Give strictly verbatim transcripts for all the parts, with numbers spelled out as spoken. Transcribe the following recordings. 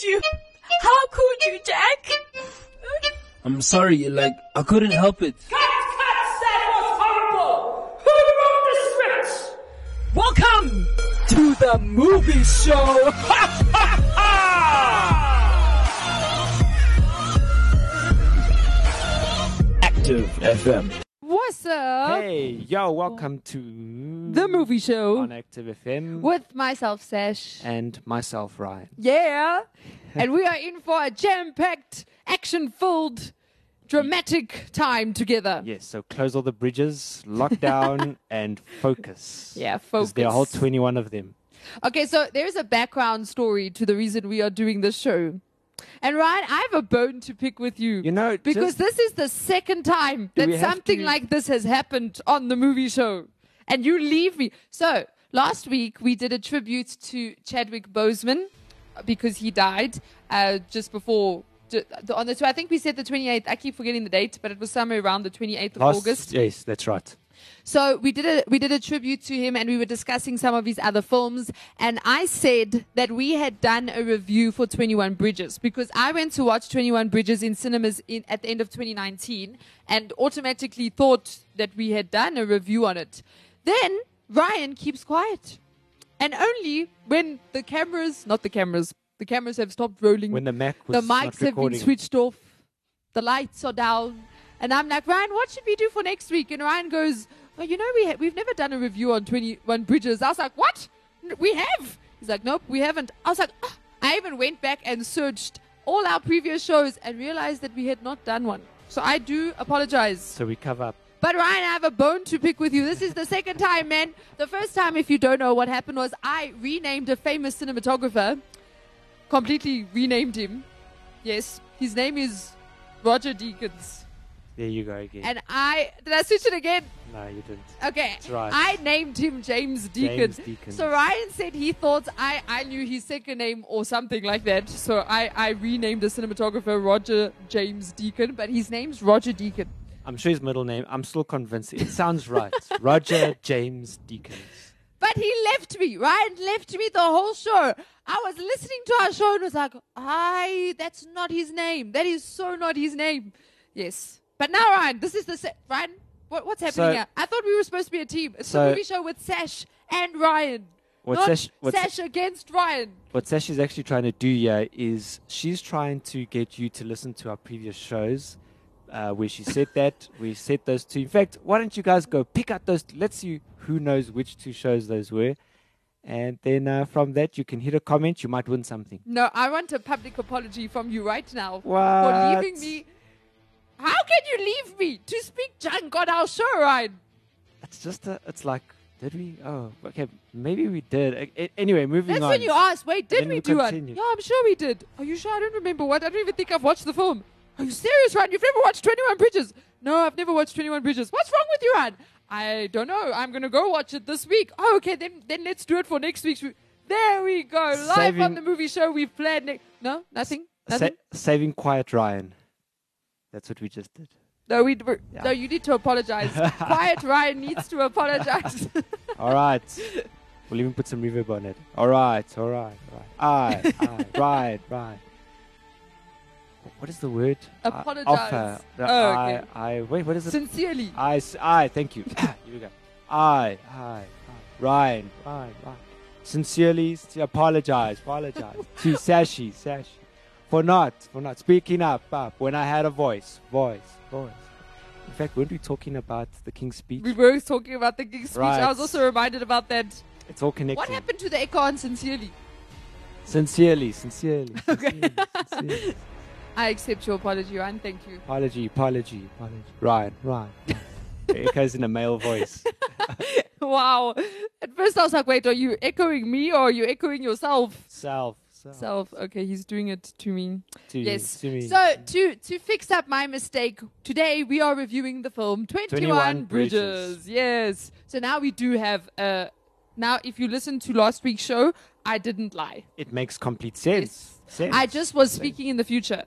could you? How could you, Jack? I'm sorry, like, I couldn't help it. Cut, cut, that was horrible! Who wrote the script? Welcome to the movie show! Ha ha ha! Active F M. What's up? Hey, yo, welcome to The movie show on Active F M with myself, Sash. and myself, Ryan. Yeah. And we are in for a jam-packed, action-filled, dramatic time together. Yes, so close all the bridges, lock down, and focus. Yeah, 'Cause focus. there are a whole twenty-one of them. Okay, so there's a background story to the reason we are doing this show. And Ryan, I have a bone to pick with you. You know, because just- this is the second time Do that we have something to- like this has happened on the movie show. And you leave me. So, last week we did a tribute to Chadwick Boseman because he died uh, just before, ju- the- on the, tw- I think we said the twenty-eighth. I keep forgetting the date, but it was somewhere around the twenty-eighth of Last- August. Yes, that's right. So we did a we did a tribute to him, and we were discussing some of his other films. And I said that we had done a review for twenty-one Bridges because I went to watch twenty-one Bridges in cinemas in, at the end of twenty nineteen, and automatically thought that we had done a review on it. Then Ryan keeps quiet, and only when the cameras, not the cameras, the cameras have stopped rolling, When the Mac was the not mics have been recording. switched off, the lights are down. And I'm like, Ryan, what should we do for next week? And Ryan goes, well, you know, we ha- we've never done a review on twenty-one Bridges. I was like, what? N- We have. He's like, nope, we haven't. I was like, oh. I even went back and searched all our previous shows and realized that we had not done one. So I do apologize. So we cover up. But Ryan, I have a bone to pick with you. This is the second time, man. The first time, if you don't know what happened, was I renamed a famous cinematographer. Completely renamed him. Yes, his name is Roger Deakins. There you go again. And I, did I switch it again? no, you didn't. Okay. That's right. I named him James Deacon. James Deacon. So Ryan said he thought I, I knew his second name or something like that. So I, I renamed the cinematographer Roger James Deacon, but his name's Roger Deacon. I'm sure his middle name, I'm still convinced. It sounds right. Roger James Deakins. But he left me. Ryan left me the whole show. I was listening to our show and was like, I, that's not his name. That is so not his name. Yes. But now, Ryan, this is the... Se- Ryan, what, what's happening So- here? I thought we were supposed to be a team. It's So- a movie show with Sash and Ryan. What not Sash- what Sash against Ryan. What Sash is actually trying to do here is she's trying to get you to listen to our previous shows uh, where she said that. We said those two. In fact, why don't you guys go pick out those? Let's see who knows which two shows those were. And then uh, from that, you can hit a comment. You might win something. No, I want a public apology from you right now for What? leaving me. How can you leave me to speak junk on our show, Ryan? It's just a, it's like, did we? Oh, okay. Maybe we did. A- a- anyway, moving That's on. when you asked, wait, did Then we we do continue. it? Yeah, I'm sure we did. Are you sure? I don't remember what. I don't even think I've watched the film. Are you serious, Ryan? You've never watched twenty-one Bridges? No, I've never watched twenty-one Bridges. What's wrong with you, Ryan? I don't know. I'm going to go watch it this week. Oh, okay, then then let's do it for next week's. Re- there we go. Live on Saving- the movie show we've planned. Ne- no, nothing? Sa- Nothing? saving Quiet Ryan. That's what we just did. No, we, we're- Yeah. no, you need to apologize. Quiet Ryan needs to apologize. All right. We'll even put some reverb on it. All right, all right, all right. Aye, aye, right, right. What is the word? Uh, Apologize. offer. The Oh, I, okay. I, wait, what is it? Sincerely. I, s- I, thank you. Here we go. I, I, I. Ryan, Ryan, Ryan. Sincerely, s- apologize, apologize to Sashi, Sashi, for not, for not speaking up, up when I had a voice, voice, voice. In fact, weren't we talking about the King's Speech? We were talking about the King's Speech. I was Right. also reminded about that. It's all connected. What happened to the echo on Sincerely? Sincerely, sincerely, Okay. sincerely, sincerely. I accept your apology, Ryan. Thank you. Apology, apology, apology. Ryan, Ryan. It echoes in a male voice. Wow. At first I was like, wait, are you echoing me or are you echoing yourself? Self, self. Self. Okay, he's doing it to me. To, Yes. to me. So to to fix up my mistake, today we are reviewing the film twenty-one, twenty-one Bridges. Bridges. Yes. So now we do have uh now if you listen to last week's show, I didn't lie. It makes complete sense. sense. I just was speaking in the future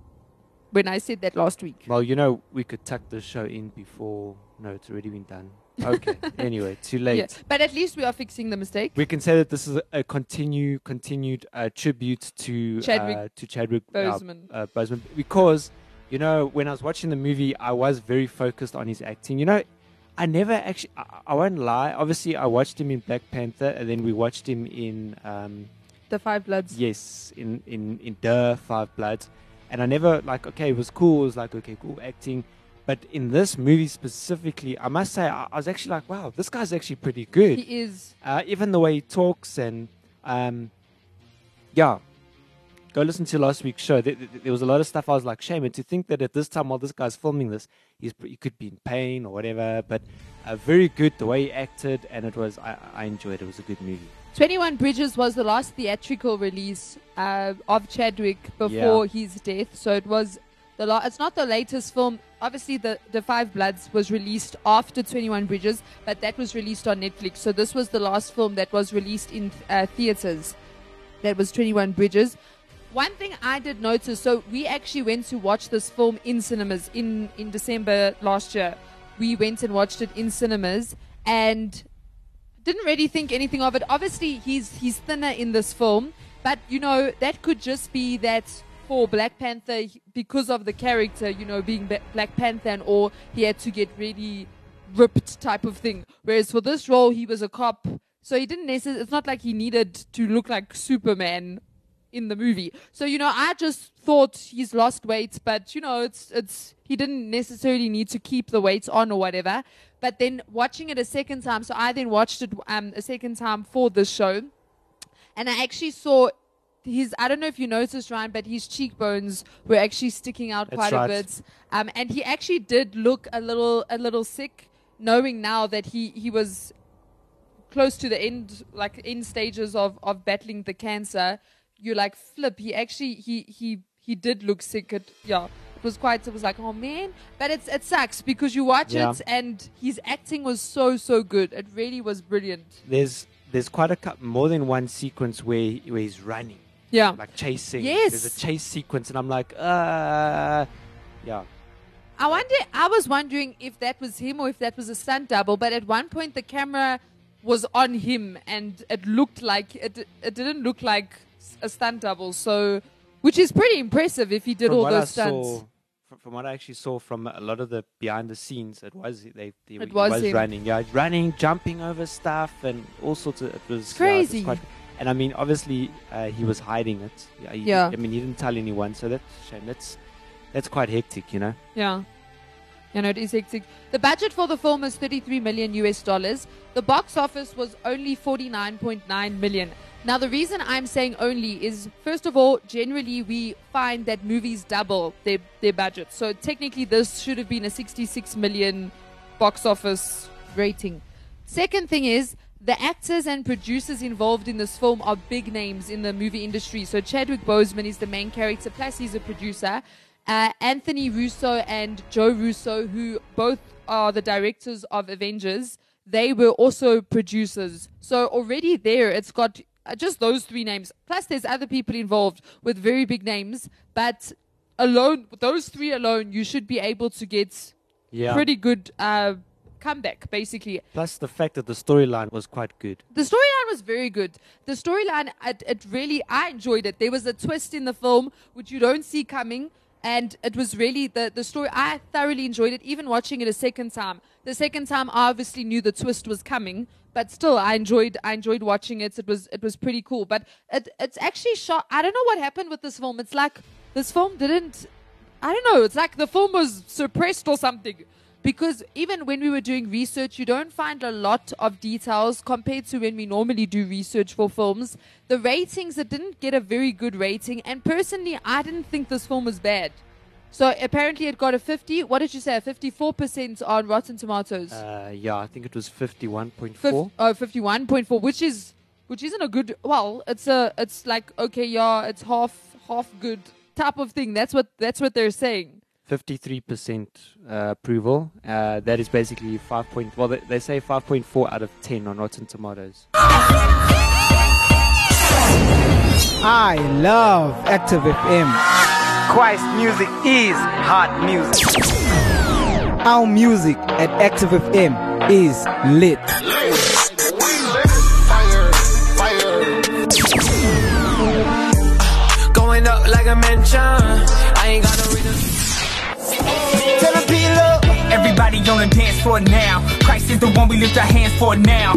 when I said that last week. Well, you know, we could tuck the show in before. No, it's already been done. Okay. Anyway, too late. Yeah. But at least we are fixing the mistake. We can say that this is a, a continue, continued uh, tribute to Chadwick uh, to Chadwick uh, Boseman. uh, Boseman, because you know when I was watching the movie, I was very focused on his acting. You know, I never actually, I, I won't lie. Obviously, I watched him in Black Panther, and then we watched him in um, The Five Bloods. yes, in in in The Five Bloods, and I never like okay, it was cool. It was like okay, cool acting. But in this movie specifically, I must say, I, I was actually like, wow, this guy's actually pretty good. He is. Uh, even the way he talks and, um, yeah. Go listen to last week's show. There, there, there was a lot of stuff I was like, shame. And to think that at this time while this guy's filming this, he's, he could be in pain or whatever. But uh, very good the way he acted. And it was, I, I enjoyed it. It was a good movie. twenty-one Bridges was the last theatrical release uh, of Chadwick before Yeah. his death. So it was the la- it's not the latest film. Obviously, the, the Five Bloods was released after twenty-one Bridges, but that was released on Netflix. So this was the last film that was released in uh, theaters. That was twenty-one Bridges. One thing I did notice, so we actually went to watch this film in cinemas in, in December last year. We went and watched it in cinemas and didn't really think anything of it. Obviously, he's he's thinner in this film, but, you know, that could just be that for Black Panther, because of the character, you know, being Ba- Black Panther, and or he had to get really ripped type of thing. Whereas for this role, he was a cop, so he didn't necessarily, it's not like he needed to look like Superman in the movie. So, you know, I just thought he's lost weight, but, you know, it's it's he didn't necessarily need to keep the weight on or whatever. But then watching it a second time, so I then watched it um, a second time for this show, and I actually saw his, I don't know if you noticed, Ryan, but his cheekbones were actually sticking out That's quite right. a bit. Um, and he actually did look a little a little sick, knowing now that he, he was close to the end, like end stages of, of battling the cancer. You're like, flip, he actually, he he he did look sick. It, yeah, it was quite, it was like, oh man. But it's it sucks because you watch Yeah. it and his acting was so, so good. It really was brilliant. There's there's quite a cou- more than one sequence where, where he's running, Yeah. like chasing. Yes. There's a chase sequence, and I'm like, uh, yeah. I wonder, I was wondering if that was him or if that was a stunt double, but at one point the camera was on him and it looked like, it it didn't look like a stunt double, so, which is pretty impressive if he did From all what I those stunts. saw, fr- from what I actually saw from a lot of the behind the scenes, it was they, they It he was was him. running, yeah, running, jumping over stuff, and all sorts of. It was It's yeah, it was crazy. quite- and I mean, obviously, uh, he was hiding it. Yeah, he, Yeah. I mean, he didn't tell anyone, so that's a shame. That's that's quite hectic, you know. Yeah. You know, it is hectic. The budget for the film is thirty-three million U S dollars. The box office was only forty-nine point nine million. Now, the reason I'm saying only is, first of all, generally we find that movies double their, their budget. So technically this should have been a sixty-six million box office rating. Second thing is, the actors and producers involved in this film are big names in the movie industry. So Chadwick Boseman is the main character, plus he's a producer. Uh, Anthony Russo and Joe Russo, who both are the directors of Avengers, they were also producers. So already there, it's got uh, just those three names. Plus there's other people involved with very big names. But alone, those three alone, you should be able to get Yeah. pretty good uh, comeback, basically. Plus the fact that the storyline was quite good. The storyline was very good. The storyline, it, it really, I enjoyed it. There was a twist in the film which you don't see coming, and it was really the the story. I thoroughly enjoyed it, even watching it a second time. The second time, I obviously knew the twist was coming, but still, I enjoyed I enjoyed watching it. It was it was pretty cool. But it it's actually shot. I don't know what happened with this film. It's like this film didn't. I don't know. It's like the film was suppressed or something. Because even when we were doing research, you don't find a lot of details compared to when we normally do research for films. The ratings, it didn't get a very good rating. And personally, I didn't think this film was bad. So apparently it got a fifty. What did you say? A fifty-four percent on Rotten Tomatoes. Uh, yeah, I think it was fifty-one point Fif- four. oh, fifty-one point four, which is which isn't a good. Well, it's a it's like okay, yeah, it's half half good type of thing. That's what that's what they're saying. fifty-three percent uh, approval. Uh, that is basically five point. Well, they, they say five point four out of ten on Rotten Tomatoes. I love Active F M. Christ music is hot music. Our music at Active F M is lit. Going up like a mansion. I ain't got no reason. Tell them peel up. Everybody on the dance floor now. Christ is the one we lift our hands for now.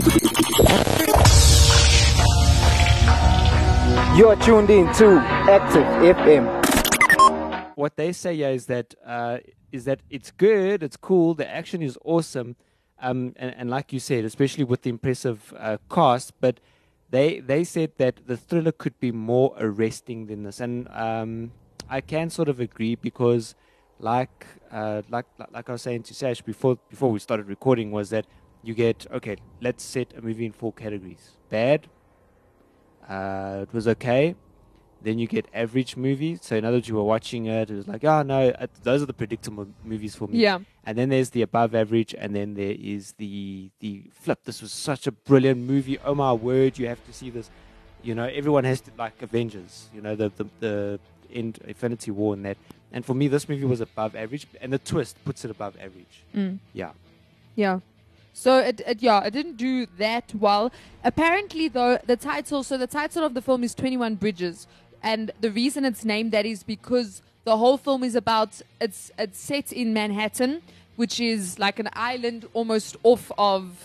You're tuned in to Active F M. What they say yeah, is that uh, is that it's good, it's cool, the action is awesome, um, and, and like you said, especially with the impressive uh, cast, but they they said that the thriller could be more arresting than this, and um, I can sort of agree because, like uh, like like I was saying to Sash before before we started recording, was that you get okay, let's set a movie in four categories: bad, uh, it was okay. Then you get average movie. So in other words, you were watching it. It was like, oh, no, uh, those are the predictable movies for me. Yeah. And then there's the above average. And then there is the the flip. This was such a brilliant movie. Oh, my word, you have to see this. You know, everyone has to, like Avengers, you know, the, the, the end, Infinity War and that. And for me, this movie was above average. And the twist puts it above average. Mm. Yeah. Yeah. So it, it yeah, it didn't do that well. Apparently, though, the title, so the title of the film is twenty-one Bridges. And the reason it's named that is because the whole film is about, it's it's set in Manhattan, which is like an island almost off of,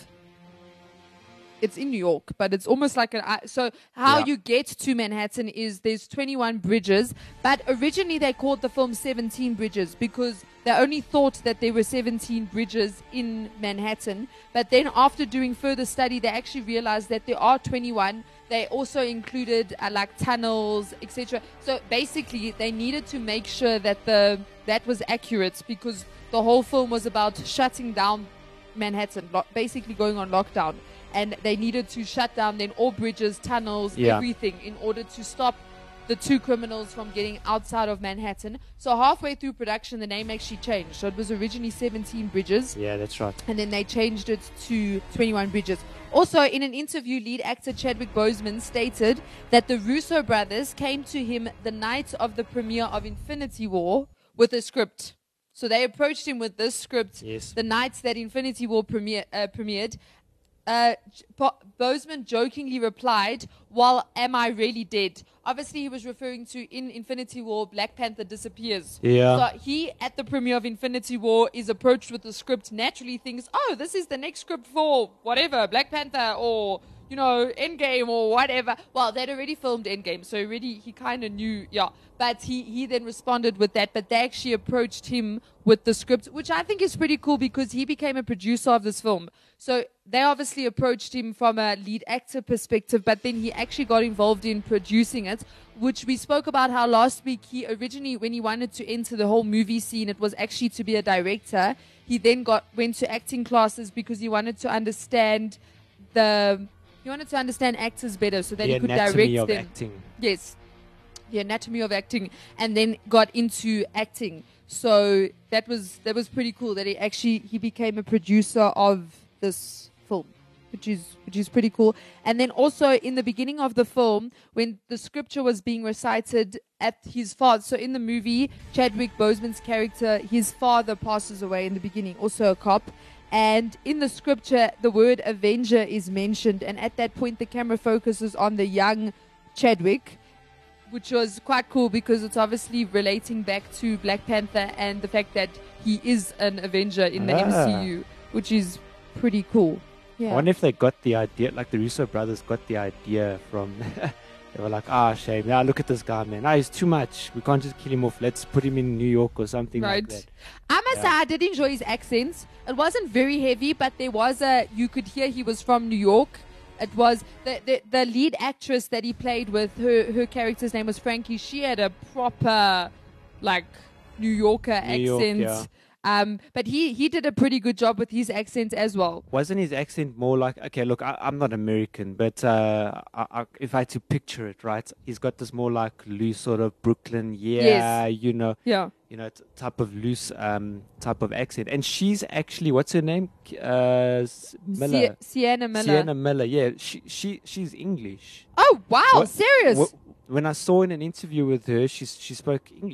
it's in New York, but it's almost like an, i- so how Yeah. you get to Manhattan is there's twenty-one bridges, but originally they called the film seventeen Bridges because they only thought that there were seventeen bridges in Manhattan. But then after doing further study, they actually realized that there are twenty-one. They also included uh, like tunnels, et cetera. So basically, they needed to make sure that the that was accurate because the whole film was about shutting down Manhattan, lo- basically going on lockdown, and they needed to shut down then all bridges, tunnels, Yeah. everything in order to stop the two criminals from getting outside of Manhattan. So halfway through production, the name actually changed. So it was originally seventeen Bridges. Yeah, that's right. And then they changed it to twenty-one Bridges. Also, in an interview, lead actor Chadwick Boseman stated that the Russo brothers came to him the night of the premiere of Infinity War with a script. So they approached him with this script Yes. the night that Infinity War premiere, uh, premiered. Uh, J- Bo- Boseman jokingly replied, "Well, am I really dead?" Obviously, he was referring to in Infinity War, Black Panther disappears. Yeah. So he, at the premiere of Infinity War, is approached with the script, naturally thinks, oh, this is the next script for whatever, Black Panther or, you know, Endgame or whatever. Well, they'd already filmed Endgame, so already he kind of knew, yeah. But he, he then responded with that, but they actually approached him with the script, which I think is pretty cool because he became a producer of this film. So they obviously approached him from a lead actor perspective, but then he actually got involved in producing it, which we spoke about how last week he originally, when he wanted to enter the whole movie scene, it was actually to be a director. He then got went to acting classes because he wanted to understand the he wanted to understand actors better so that The he could anatomy direct of them. acting. Yes, the anatomy of acting, and then got into acting. So that was that was pretty cool that he actually he became a producer of this film, which is which is pretty cool. And then also in the beginning of the film, when the scripture was being recited at his father, so in the movie, Chadwick Boseman's character, his father passes away in the beginning, also a cop. And in the scripture, the word Avenger is mentioned, and at that point, the camera focuses on the young Chadwick, which was quite cool because it's obviously relating back to Black Panther and the fact that he is an Avenger in the Ah. M C U, which is pretty cool. Yeah. I wonder if they got the idea, like the Russo brothers got the idea from. They were like, ah, shame. Yeah, look at this guy, man. Ah, he's too much. We can't just kill him off. Let's put him in New York or something Right. like that. I must Yeah. say, I did enjoy his accents. It wasn't very heavy, but there was a, you could hear he was from New York. It was the, the the lead actress that he played with, her her character's name was Frankie. She had a proper, like, New Yorker New York, accent. yeah. Um, but he, he did a pretty good job with his accent as well. Wasn't his accent more like, okay, look, I, I'm not American, but uh, I, I, if I had to picture it, right, he's got this more like loose sort of Brooklyn, yeah, Yes. you know, Yeah. you know, t- type of loose um, type of accent. And she's actually, what's her name? K- Uh, S- Miller. Sie- Sienna Miller. Sienna Miller, yeah. She, she, she's English. Oh, wow. What- Serious? Wh- when I saw in an interview with her, she, she spoke English.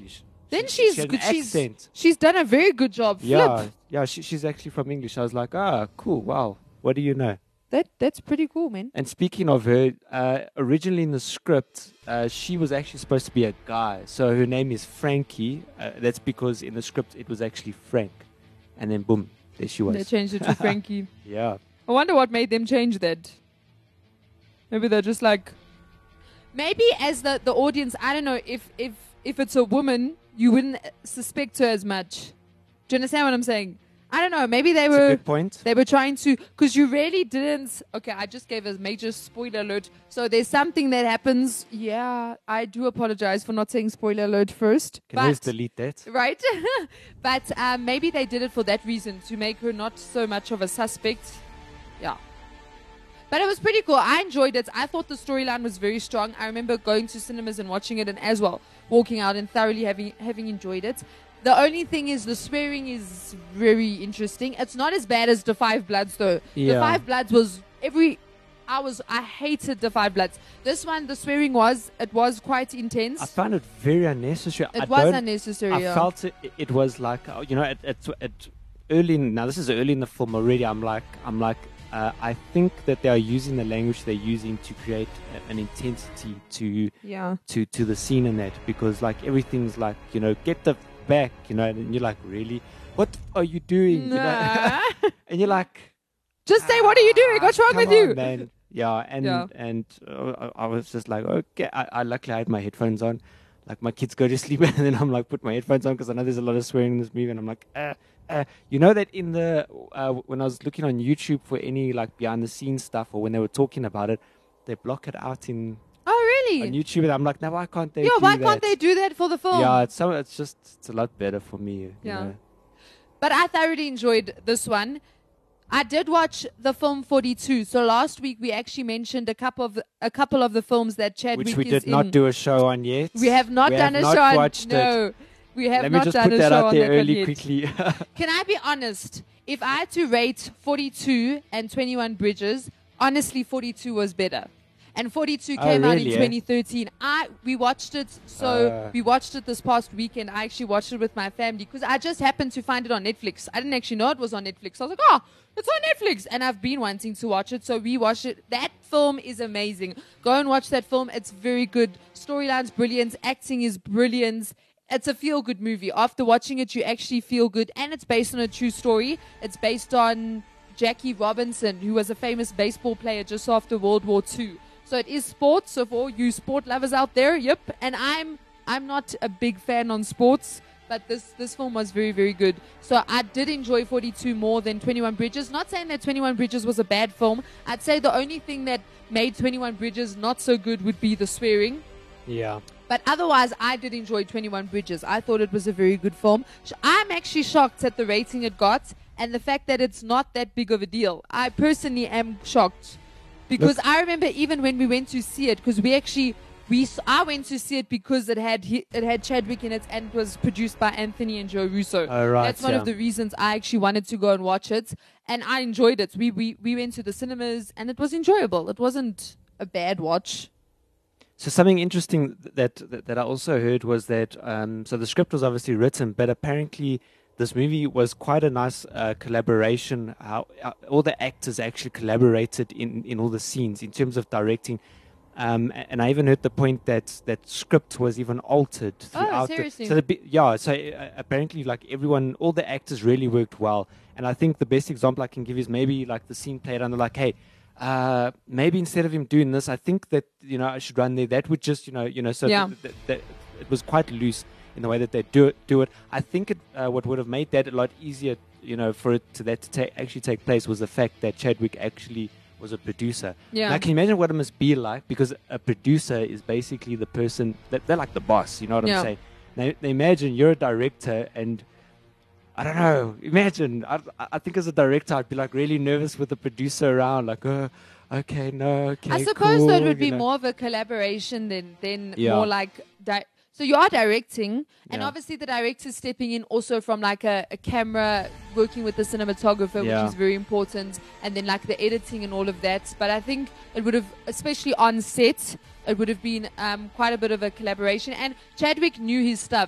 Then She- she's she had good. an She's, accent. she's done a very good job. Yeah, Flip. yeah. She, she's actually from English. I was like, ah, cool. Wow. What do you know? That that's pretty cool, man. And speaking of her, uh, originally in the script, uh, she was actually supposed to be a guy. So her name is Frankie. Uh, that's because in the script it was actually Frank. And then boom, there she was. They changed it to Frankie. Yeah. I wonder what made them change that. Maybe they're just like, maybe as the, the audience, I don't know, if, if, if it's a woman, you wouldn't suspect her as much. Do you understand what I'm saying? I don't know. Maybe they That's a were good point. they were trying to, because you really didn't. Okay, I just gave a major spoiler alert. So there's something that happens. Yeah, I do apologize for not saying spoiler alert first. Can always but delete that. right, but um, maybe they did it for that reason, to make her not so much of a suspect. Yeah. But it was pretty cool. I enjoyed it. I thought the storyline was very strong. I remember going to cinemas and watching it, and as well walking out and thoroughly having having enjoyed it. The only thing is the swearing is very interesting. It's not as bad as The Five Bloods though. The Yeah. Five Bloods was every I was I hated The Five Bloods. This one, the swearing was it was quite intense. I found it very unnecessary. it I was don't- unnecessary. I yeah. felt it, it was like, uh, you know, at, at, at early, in- now this is early in the film already. I'm like, I'm like, uh, I think that they are using the language they're using to create a, an intensity to, yeah. to, to the scene and that, because like everything's like, you know, get the back, you know, and you're like, really? What are you doing? You know? Nah. And you're like, Just say, what are you doing? What's wrong come with on, you? man. Yeah, and Yeah. and uh, I I was just like, okay. I, I luckily I had my headphones on. Like my kids go to sleep, and then I'm like, put my headphones on because I know there's a lot of swearing in this movie, and I'm like, uh, uh. You know that in the uh, when I was looking on YouTube for any like behind the scenes stuff, or when they were talking about it, they block it out in Oh, really? on YouTube, and I'm like, now why can't they? Yeah, do why that? can't they do that for the film? Yeah, it's so it's just it's a lot better for me. You Yeah. know? But I thoroughly enjoyed this one. I did watch the film forty-two. So last week we actually mentioned a couple of a couple of the films that Chadwick Which we is did in. not do a show on yet. We have not We done have a not show. on- watched it. no, we have Let me not just done put a that show out on there that one early yet. quickly. Can I be honest? If I had to rate forty-two and twenty-one Bridges, honestly, forty-two was better. And forty-two Oh, came out really, in eh? twenty thirteen. I we watched it, so Uh. we watched it this past weekend. I actually watched it with my family because I just happened to find it on Netflix. I didn't actually know it was on Netflix. I was like, oh, it's on Netflix, and I've been wanting to watch it, so we watched it. That film is amazing. Go and watch that film. It's very good. Storyline's brilliant. Acting is brilliant. It's a feel-good movie. After watching it, you actually feel good, and it's based on a true story. It's based on Jackie Robinson, who was a famous baseball player just after World War Two. So it is sports. So for all you sport lovers out there, yep. And I'm I'm not a big fan on sports, but this this film was very, very good. So I did enjoy forty-two more than twenty-one Bridges. Not saying that twenty-one Bridges was a bad film. I'd say the only thing that made twenty-one Bridges not so good would be the swearing. Yeah. But otherwise, I did enjoy twenty-one Bridges. I thought it was a very good film. Sh- I'm actually shocked at the rating it got and the fact that it's not that big of a deal. I personally am shocked. Because I remember even when we went to see it, because we actually, we s- I went to see it because it had hi- it had Chadwick in it and it was produced by Anthony and Joe Russo. Oh, right, That's one yeah. of the reasons I actually wanted to go and watch it. And I enjoyed it. We, we, we went to the cinemas and it was enjoyable. It wasn't a bad watch. So something interesting that, that that I also heard was that um, so the script was obviously written, but apparently this movie was quite a nice uh, collaboration. How uh, all the actors actually collaborated in, in all the scenes in terms of directing. Um, a- and I even heard the point that that script was even altered throughout. the- seriously? so the, bi- yeah, so uh, apparently like everyone, all the actors really worked well. And I think the best example I can give is maybe like the scene played under like, hey, uh, maybe instead of him doing this, I think that you know I should run there. That would just you know you know so Yeah. th- th- th- it was quite loose in the way that they do it. Do it. I think it, uh, what would have made that a lot easier, you know, for it to that to ta- actually take place was the fact that Chadwick actually was a producer. Yeah. Now, can you imagine what it must be like? Because a producer is basically the person that they're like the boss. You know what Yeah. I'm saying? Now, now imagine you're a director and. I don't know. Imagine. I, I think as a director, I'd be like really nervous with the producer around. Like, oh, okay, no, okay. I suppose cool, that would be you know. more of a collaboration than than Yeah. more like di- so you are directing, and Yeah. obviously the director's stepping in also from like a, a camera, working with the cinematographer, Yeah. which is very important, and then like the editing and all of that. But I think it would have, especially on set, it would have been um, quite a bit of a collaboration. And Chadwick knew his stuff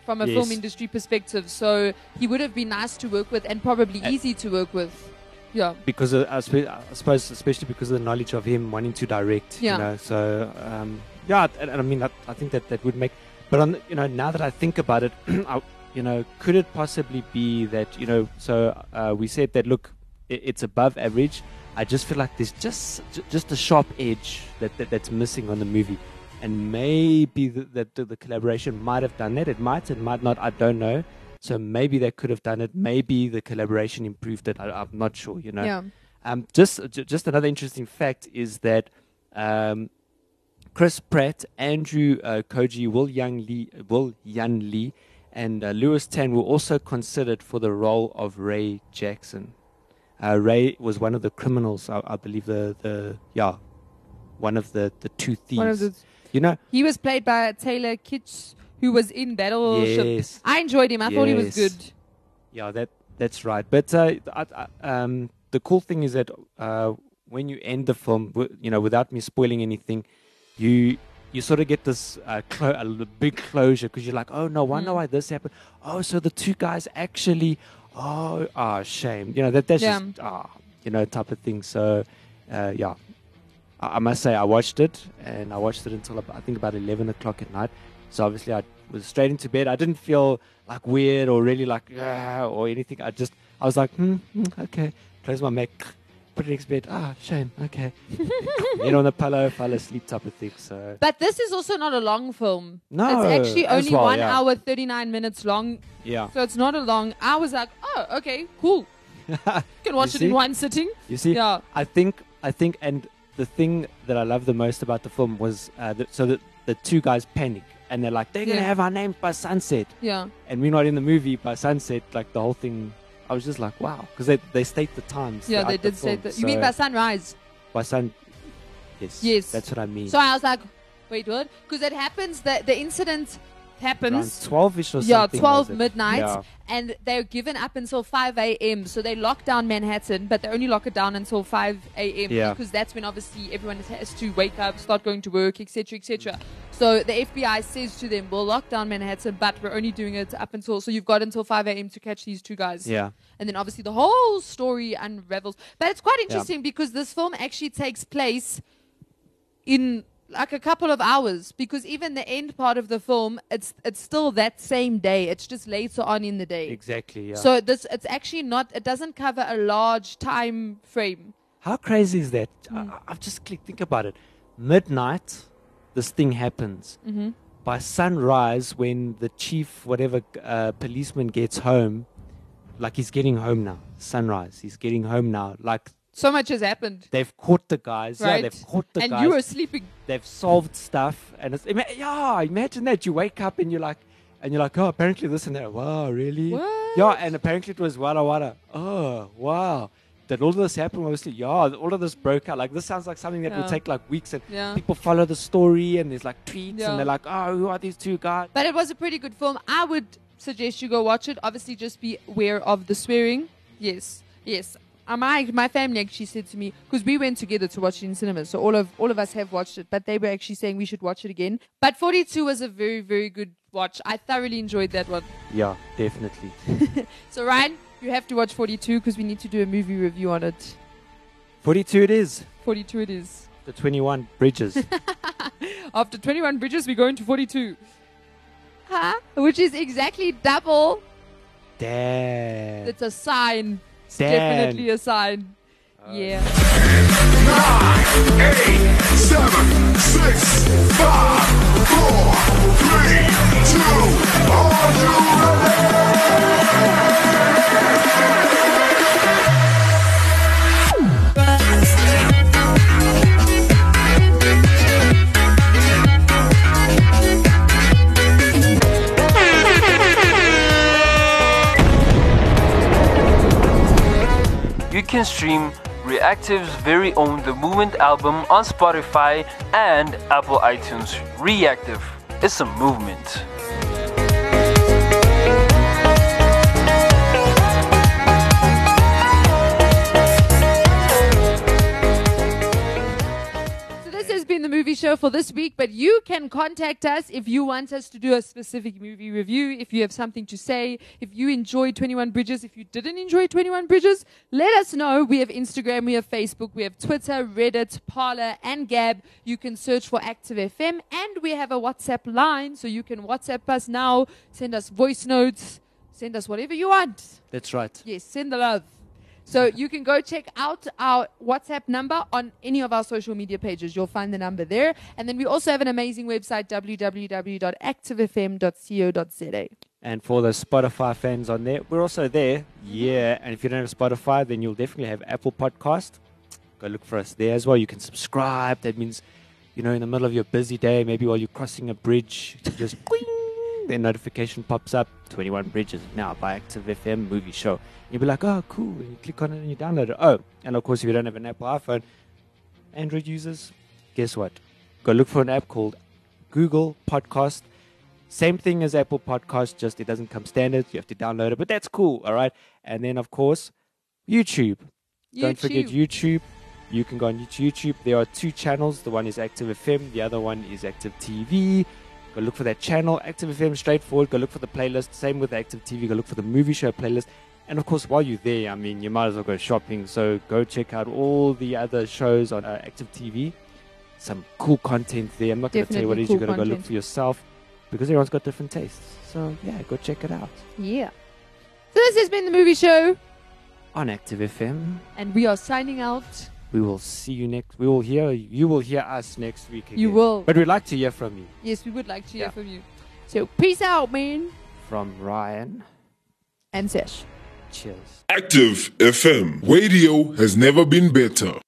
from a Yes. film industry perspective. So he would have been nice to work with and probably Uh, easy to work with. Yeah. Because of, I, spe- I suppose, especially because of the knowledge of him wanting to direct. Yeah. You know, so um, yeah, and, and I mean, I, I think that that would make. But on, the- you know, now that I think about it, I, you know, could it possibly be that, you know, so uh, we said that look, it, it's above average. I just feel like there's just j- just a sharp edge that, that that's missing on the movie, and maybe the, that the, the collaboration might have done that. It might, it might not. I don't know. So maybe they could have done it. Maybe the collaboration improved it. I, I'm not sure. You know. Yeah. Um. Just j- just another interesting fact is that um, Chris Pratt, Andrew uh, Koji, Will Young Lee, Will Yan Lee, and uh, Lewis Tan were also considered for the role of Ray Jackson. Uh, Ray was one of the criminals, I, I believe. The the yeah, one of the the two thieves. One of the, you know. he was played by Taylor Kitsch, who was in Battleship. Yes. I enjoyed him. I thought he was Yes. good. Yeah, that that's right. But uh, I, I, um, the cool thing is that uh, when you end the film, w- you know, without me spoiling anything, you you sort of get this uh, clo- a l- big closure because you're like, oh no, wonder Mm. why this happened. Oh, so the two guys actually, oh, ah, shame. You know that that's Yeah. just ah, you know, type of thing. So, uh, yeah. I I must say I watched it, and I watched it until ab- I think about eleven o'clock at night. So obviously I was straight into bed. I didn't feel like weird or really like ah, or anything. I just I was like, hmm, hmm, okay. Close my Mac, put it next to bed. Ah, shame. Okay. Head on the pillow, fell asleep, type of thing. So But this is also not a long film. No, It's actually as only well, one yeah. hour, thirty-nine minutes long. yeah, So it's not a long. I was like, oh, okay, cool. You can watch it see? in one sitting. you see, Yeah. I think I think, and the thing that I love the most about the film was uh, the, so that the two guys panic and they're like, they're gonna Yeah. have our names by sunset. Yeah. And we're not in the movie by sunset. Like the whole thing, I was just like, wow, because they, they state the times. Yeah, throughout they the did say film. that. You mean So by sunrise? by sun? Yes. Yes. That's what I mean. So I was like, wait, what? Because it happens that the incident happens. twelve-ish or Yeah, something. twelve was it? midnight, Yeah. and they're given up until five a.m. So they lock down Manhattan, but they only lock it down until five a.m. Yeah. because that's when obviously everyone has to wake up, start going to work, et cetera, et cetera. So the F B I says to them, "We'll lock down Manhattan, but we're only doing it up until so you've got until five a.m. to catch these two guys." Yeah. And then obviously the whole story unravels. But it's quite interesting because this film actually takes place in like a couple of hours, because even the end part of the film, it's it's still that same day. It's just later on in the day. Exactly. Yeah. So this it's actually not. It doesn't cover a large time frame. How crazy is that? Mm. I, I've just clicked, think about it. Midnight, this thing happens. Mm-hmm. By sunrise, when the chief, whatever uh, policeman gets home, like he's getting home now. Sunrise, he's getting home now. Like So much has happened, they've caught the guys. right? Yeah, they've caught the and guys. you were sleeping. They've solved stuff, and it's ima- yeah. Imagine that you wake up and you're like, and you're like, oh, apparently this and that. Wow, really? What? Yeah, and apparently it was Wada Wada. Oh, wow. Did all of this happen? Obviously, yeah. All of this broke out. Like this sounds like something that Yeah. would take like weeks, and Yeah. people follow the story, and there's like tweets, Yeah. and they're like, oh, who are these two guys? But it was a pretty good film. I would suggest you go watch it. Obviously, just be aware of the swearing. Yes, yes. Uh, my my family actually said to me, because we went together to watch it in cinemas, so all of all of us have watched it. But they were actually saying we should watch it again. But forty-two was a very very good watch. I thoroughly enjoyed that one. Yeah, definitely. So Ryan, you have to watch forty-two because we need to do a movie review on it. forty-two it is. forty-two it is. The twenty-one bridges. After twenty-one bridges, we go into forty-two. Huh? Which is exactly double. Damn. It's a sign. It's Damn. definitely a sign. Yeah. Eight, seven, six, five, four, three, two, are you ready? You can stream Reactive's very own The Movement album on Spotify and Apple iTunes. Reactive, it's a movement. So this has been the movie show for this week, but you can contact us if you want us to do a specific movie review, if you have something to say, if you enjoyed twenty-one Bridges, if you didn't enjoy twenty-one Bridges, let us know. We have Instagram, we have Facebook, we have Twitter, Reddit, Parler, and Gab. You can search for Active F M, and we have a WhatsApp line, so you can WhatsApp us now, send us voice notes, send us whatever you want. That's right. Yes, send the love. So you can go check out our WhatsApp number on any of our social media pages. You'll find the number there. And then we also have an amazing website, w w w dot active f m dot co dot z a. And for the Spotify fans on there, we're also there. Yeah. And if you don't have Spotify, then you'll definitely have Apple Podcast. Go look for us there as well. You can subscribe. That means, you know, in the middle of your busy day, maybe while you're crossing a bridge, just their notification pops up. twenty-one Bridges now by Active F M movie show. You'll be like, oh, cool. And you click on it and you download it. Oh, and of course, if you don't have an Apple iPhone, Android users, guess what? Go look for an app called Google Podcast. Same thing as Apple Podcast, just it doesn't come standard. You have to download it, but that's cool. All right. And then, of course, YouTube. YouTube. Don't forget YouTube. You can go on YouTube. There are two channels. The one is Active F M. The other one is Active T V. Go look for that channel. Active F M, straightforward. Go look for the playlist. Same with Active T V. Go look for the movie show playlist. And, of course, while you're there, I mean, you might as well go shopping. So go check out all the other shows on uh, Active T V. Some cool content there. I'm not going to tell you what it is. Cool You've got to go look content. for yourself because everyone's got different tastes. So, yeah, go check it out Yeah. So this has been the movie show, on Active F M. and we are signing out. We will see you next. We will hear. You will hear us next week again. You will. But we'd like to hear from you. Yes, we would like to hear Yeah. from you. So peace out, man. From Ryan. And Sesh. Cheers. Active F M. Radio has never been better.